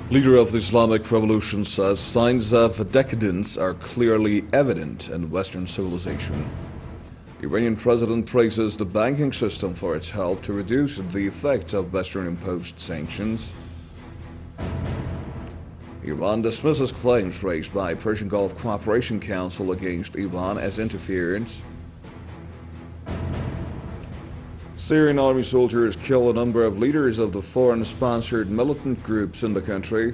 Leader of the Islamic Revolution says signs of decadence are clearly evident in Western civilization. Iranian president praises the banking system for its help to reduce the effects of Western-imposed sanctions. Iran dismisses claims raised by Persian Gulf Cooperation Council against Iran as interference. Syrian army soldiers kill a number of leaders of the foreign-sponsored militant groups in the country.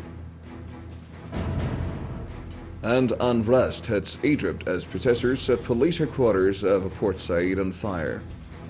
And unrest hits Egypt as protesters set police headquarters of Port Said on fire.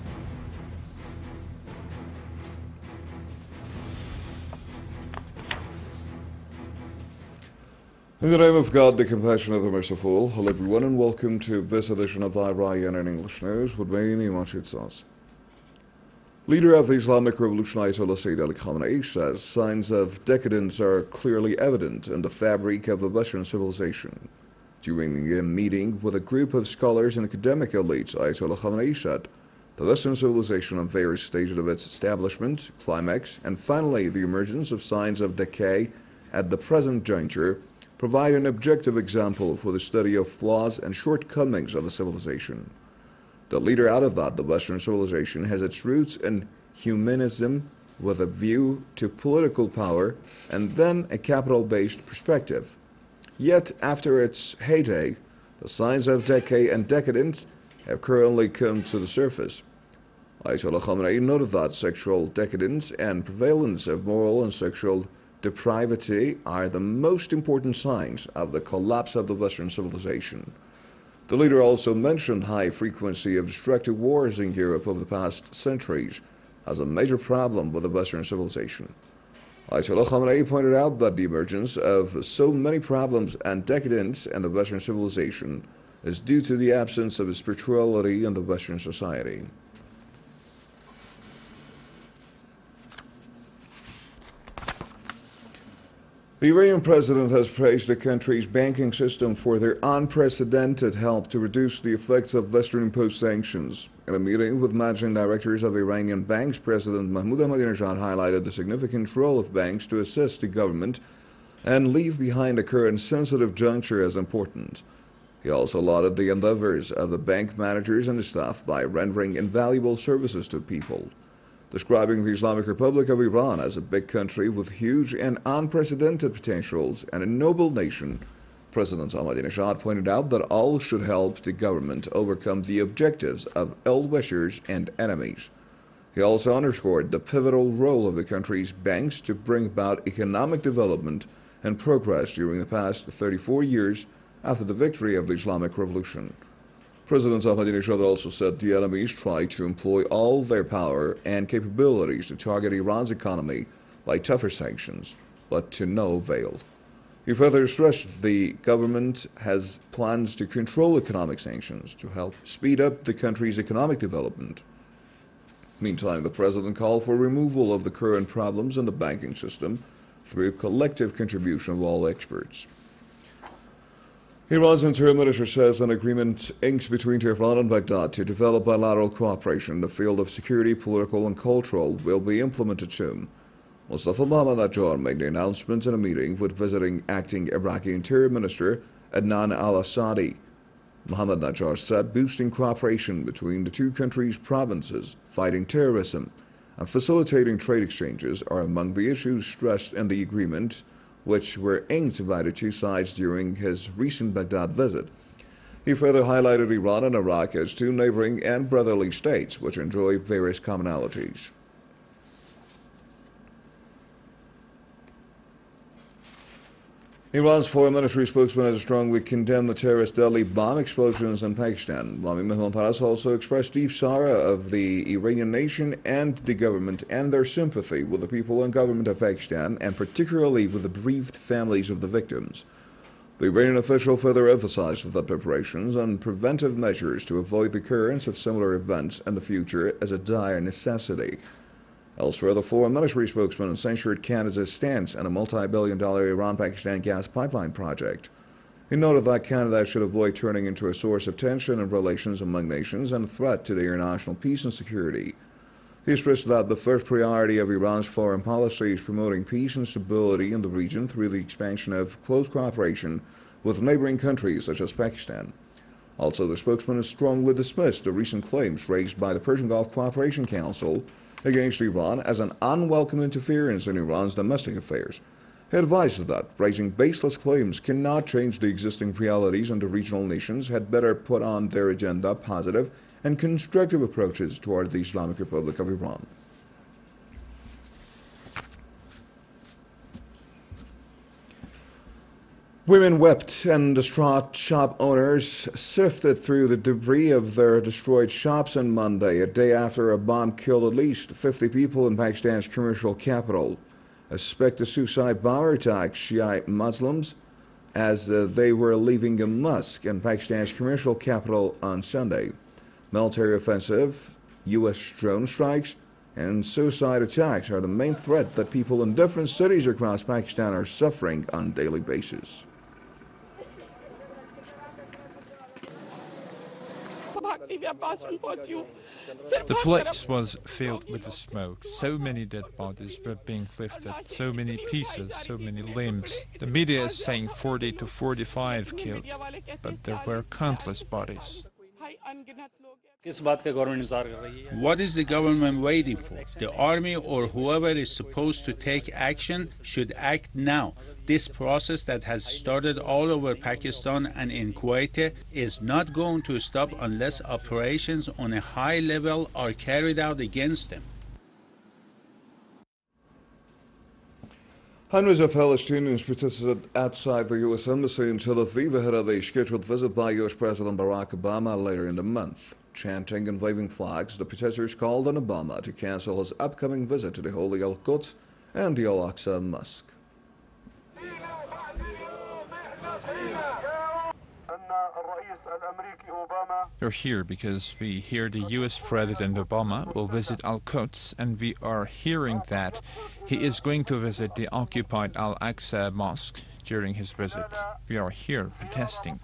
In the name of God, the compassionate, the merciful, hello everyone and welcome to this edition of Ryan in English News with me, Niman Shitsas. Leader of the Islamic Revolution Ayatollah Sayyid Ali Khamenei says signs of decadence are clearly evident in the fabric of the Western civilization. During a meeting with a group of scholars and academic elites, Ayatollah Khamenei said the Western civilization on various stages of its establishment, climax, and finally the emergence of signs of decay at the present juncture provide an objective example for the study of flaws and shortcomings of the civilization. The leader added that the Western civilization has its roots in humanism with a view to political power and then a capital-based perspective. Yet, after its heyday, the signs of decay and decadence have currently come to the surface. Ayatollah Khamenei noted that sexual decadence and prevalence of moral and sexual depravity are the most important signs of the collapse of the Western civilization. The leader also mentioned high frequency of destructive wars in Europe over the past centuries as a major problem with the Western civilization. Ayatollah Khamenei pointed out that the emergence of so many problems and decadence in the Western civilization is due to the absence of spirituality in the Western society. The Iranian president has praised the country's banking system for their unprecedented help to reduce the effects of Western-imposed sanctions. In a meeting with managing directors of Iranian banks, President Mahmoud Ahmadinejad highlighted the significant role of banks to assist the government and leave behind the current sensitive juncture as important. He also lauded the endeavors of the bank managers and the staff by rendering invaluable services to people. Describing the Islamic Republic of Iran as a big country with huge and unprecedented potentials and a noble nation, President Ahmadinejad pointed out that all should help the government overcome the objectives of ill-wishers and enemies. He also underscored the pivotal role of the country's banks to bring about economic development and progress during the past 34 years after the victory of the Islamic Revolution. President Ahmadinejad also said the enemies tried to employ all their power and capabilities to target Iran's economy by tougher sanctions, but to no avail. He further stressed the government has plans to control economic sanctions to help speed up the country's economic development. Meantime, the president called for removal of the current problems in the banking system through collective contribution of all experts. Iran's Interior Minister says an agreement inked between Tehran and Baghdad to develop bilateral cooperation in the field of security, political and cultural will be implemented soon. Mustafa Mohammad Najjar made the announcement in a meeting with visiting acting Iraqi Interior Minister Adnan al-Assadi. Mohammad Najjar said boosting cooperation between the two countries' provinces, fighting terrorism, and facilitating trade exchanges are among the issues stressed in the agreement, which were inked by the two sides during his recent Baghdad visit. He further highlighted Iran and Iraq as two neighboring and brotherly states which enjoy various commonalities. Iran's foreign ministry spokesman has strongly condemned the terrorist deadly bomb explosions in Pakistan. Rami Mehmanparas also expressed deep sorrow of the Iranian nation and the government and their sympathy with the people and government of Pakistan, and particularly with the bereaved families of the victims. The Iranian official further emphasized that preparations and preventive measures to avoid the occurrence of similar events in the future is a dire necessity. Elsewhere, the foreign ministry spokesman censured Canada's stance on a multi-billion-dollar Iran-Pakistan gas pipeline project. He noted that Canada should avoid turning into a source of tension in relations among nations and a threat to the international peace and security. He stressed that the first priority of Iran's foreign policy is promoting peace and stability in the region through the expansion of close cooperation with neighboring countries such as Pakistan. Also, the spokesman has strongly dismissed the recent claims raised by the Persian Gulf Cooperation Council against Iran as an unwelcome interference in Iran's domestic affairs. He advised that raising baseless claims cannot change the existing realities, and the regional nations had better put on their agenda positive and constructive approaches toward the Islamic Republic of Iran. Women wept and distraught shop owners sifted through the debris of their destroyed shops on Monday, a day after a bomb killed at least 50 people in Pakistan's commercial capital. A suspected suicide bomber attacked Shiite Muslims as they were leaving a mosque in Pakistan's commercial capital on Sunday. Military offensive, U.S. drone strikes, and suicide attacks are the main threat that people in different cities across Pakistan are suffering on a daily basis. The place was filled with the smoke. So many dead bodies were being lifted, so many pieces, so many limbs. The media is saying 40 to 45 killed, but there were countless bodies. What is the government waiting for? The army or whoever is supposed to take action should act now. This process that has started all over Pakistan and in Kuwait is not going to stop unless operations on a high level are carried out against them. Hundreds of Palestinians protested outside the U.S. Embassy in Tel Aviv ahead of a scheduled visit by U.S. President Barack Obama later in the month. Chanting and waving flags, the protesters called on Obama to cancel his upcoming visit to the Holy Al-Quds and the Al-Aqsa Mosque. We're here because we hear the US President Obama will visit Al-Quds, and we are hearing that he is going to visit the occupied Al-Aqsa Mosque during his visit. We are here protesting.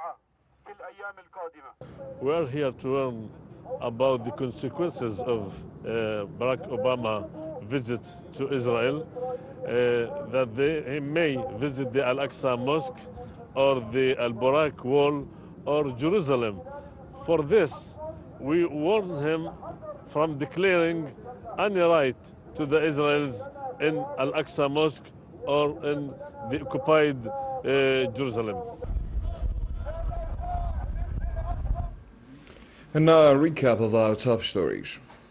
We are here to learn about the consequences of Barack Obama's visit to Israel, that he may visit the Al-Aqsa Mosque or the Al-Burak Wall or Jerusalem. For this, we warn him from declaring any right to the Israelis in Al-Aqsa Mosque or in the occupied Jerusalem. And now a recap of our top stories.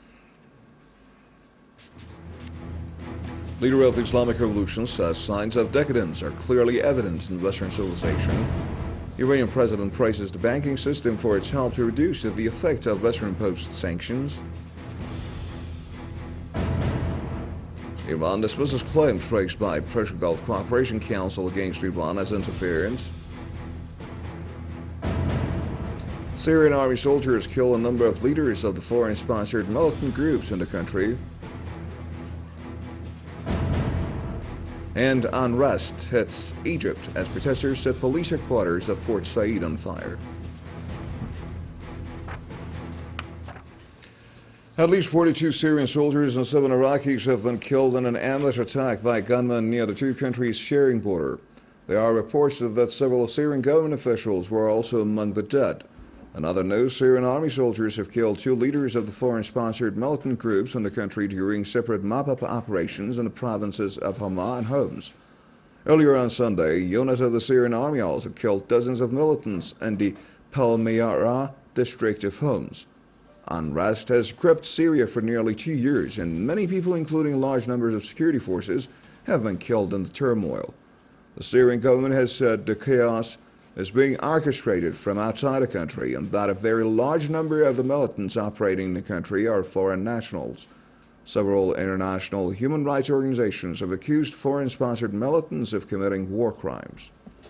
Leader of the Islamic Revolution says signs of decadence are clearly evident in Western civilization. Iranian president praises the banking system for its help to reduce the effect of Western-imposed sanctions. Iran dismisses claims raised by Persian Gulf Cooperation Council against Iran as interference. Syrian army soldiers kill a number of leaders of the foreign-sponsored militant groups in the country. And unrest hits Egypt as protesters set police headquarters of Port Said on fire. At least 42 Syrian soldiers and 7 Iraqis have been killed in an ambush attack by gunmen near the two countries' sharing border. There are reports that several Syrian government officials were also among the dead. In other news, Syrian army soldiers have killed 2 leaders of the foreign-sponsored militant groups in the country during separate mop-up operations in the provinces of Hama and Homs. Earlier on Sunday, units of the Syrian army also killed dozens of militants in the Palmyra district of Homs. Unrest has gripped Syria for nearly 2 years, and many people, including large numbers of security forces, have been killed in the turmoil. The Syrian government has said the chaos is being orchestrated from outside the country, and that a very large number of the militants operating in the country are foreign nationals. Several international human rights organizations have accused foreign-sponsored militants of committing war crimes.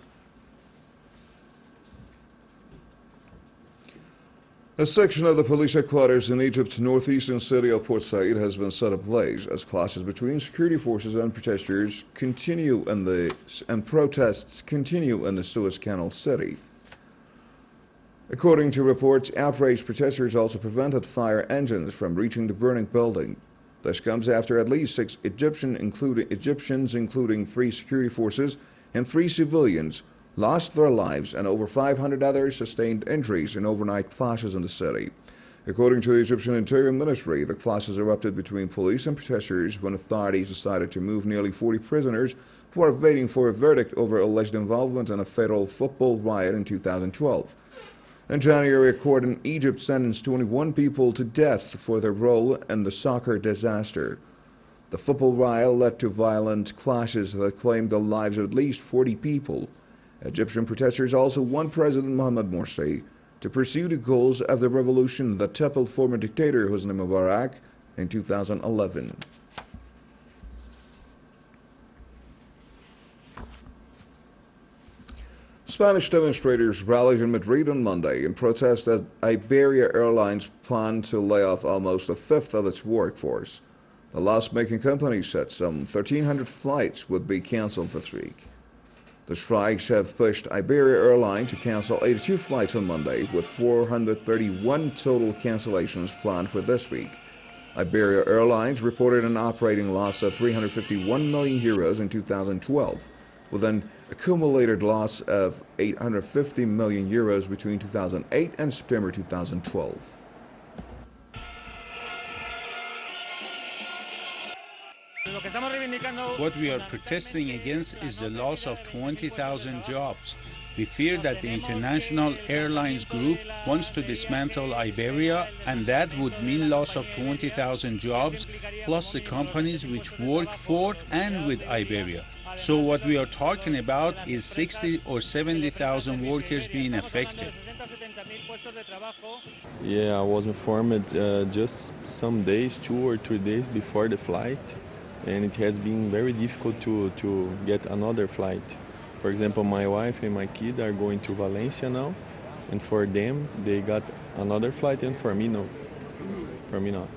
A section of the police headquarters in Egypt's northeastern city of Port Said has been set ablaze as clashes between security forces and protesters continue and protests continue in the Suez Canal city. According to reports, outraged protesters also prevented fire engines from reaching the burning building. This comes after at least 6 Egyptians, including 3 security forces and 3 civilians, lost their lives and over 500 others sustained injuries in overnight clashes in the city. According to the Egyptian Interior Ministry, the clashes erupted between police and protesters when authorities decided to move nearly 40 prisoners who are waiting for a verdict over alleged involvement in a fatal football riot in 2012. In January, a court in Egypt sentenced 21 people to death for their role in the soccer disaster. The football riot led to violent clashes that claimed the lives of at least 40 people. Egyptian protesters also want President Mohamed Morsi to pursue the goals of the revolution that toppled former dictator Hosni Mubarak in 2011. Spanish demonstrators rallied in Madrid on Monday in protest at Iberia Airlines' plan to lay off almost a fifth of its workforce. The loss-making company said some 1,300 flights would be cancelled this week. The strikes have pushed Iberia Airlines to cancel 82 flights on Monday, with 431 total cancellations planned for this week. Iberia Airlines reported an operating loss of €351 million in 2012, with an accumulated loss of €850 million between 2008 and September 2012. What we are protesting against is the loss of 20,000 jobs. We fear that the International Airlines Group wants to dismantle Iberia, and that would mean loss of 20,000 jobs, plus the companies which work for and with Iberia. So what we are talking about is 60 or 70,000 workers being affected. Yeah, I was informed just some days, 2 or 3 days before the flight, and it has been very difficult to get another flight. For example, my wife and my kid are going to Valencia now, and for them, they got another flight, and for me, no. For me, not.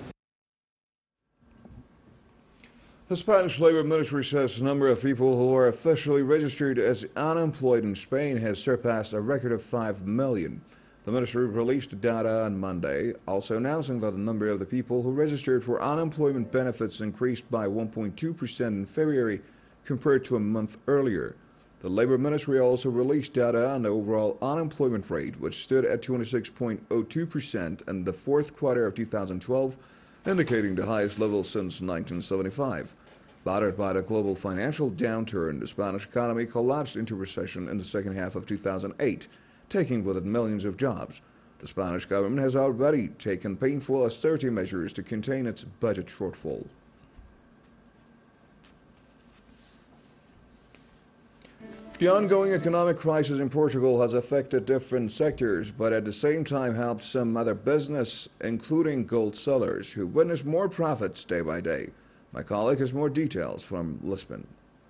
The Spanish Labor Ministry says the number of people who are officially registered as unemployed in Spain has surpassed a record of 5 million. The ministry released data on Monday, also announcing that the number of the people who registered for unemployment benefits increased by 1.2% in February compared to a month earlier. The Labor Ministry also released data on the overall unemployment rate, which stood at 26.02% in the fourth quarter of 2012, indicating the highest level since 1975. Battered by the global financial downturn, the Spanish economy collapsed into recession in the second half of 2008, taking with it millions of jobs. The Spanish government has already taken painful austerity measures to contain its budget shortfall. The ongoing economic crisis in Portugal has affected different sectors, but at the same time helped some other business, including gold sellers, who witness more profits day by day. My colleague has more details from Lisbon.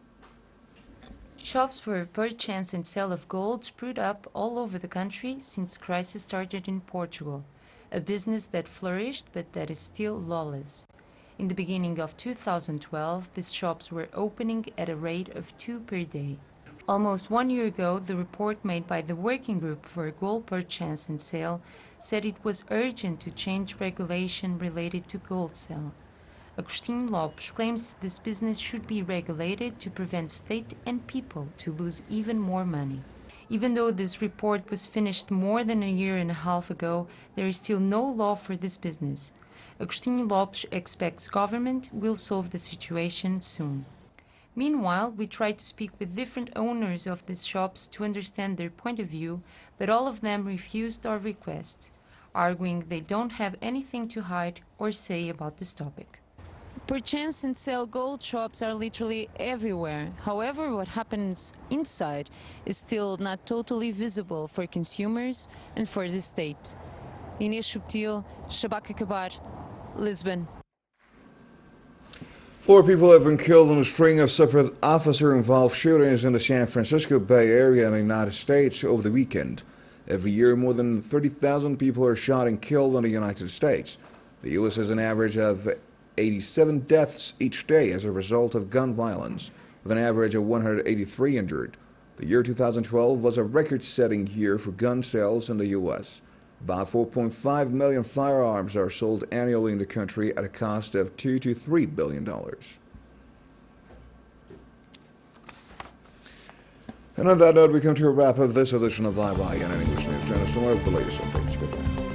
Shops for purchase and sale of gold sprouted up all over the country since crisis started in Portugal, a business that flourished but that is still lawless. In the beginning of 2012, these shops were opening at a rate of 2 per day. Almost 1 year ago, the report made by the Working Group for Gold Purchase and Sale said it was urgent to change regulation related to gold sale. Agostinho Lopes claims this business should be regulated to prevent state and people to lose even more money. Even though this report was finished more than a year and a half ago, there is still no law for this business. Agostinho Lopes expects government will solve the situation soon. Meanwhile, we tried to speak with different owners of these shops to understand their point of view, but all of them refused our request, arguing they don't have anything to hide or say about this topic. Purchase and sell gold shops are literally everywhere. However, what happens inside is still not totally visible for consumers and for the state. Inês Subtil, Shabaka Kabar, Lisbon. 4 people have been killed in a string of separate officer-involved shootings in the San Francisco Bay Area in the United States over the weekend. Every year, more than 30,000 people are shot and killed in the United States. The U.S. has an average of 87 deaths each day as a result of gun violence, with an average of 183 injured. The year 2012 was a record-setting year for gun sales in the U.S. About 4.5 million firearms are sold annually in the country at a cost of $2 to $3 billion. And on that note, we come to a wrap of this edition of Live INN English News. Join us tomorrow for the latest updates. Goodbye.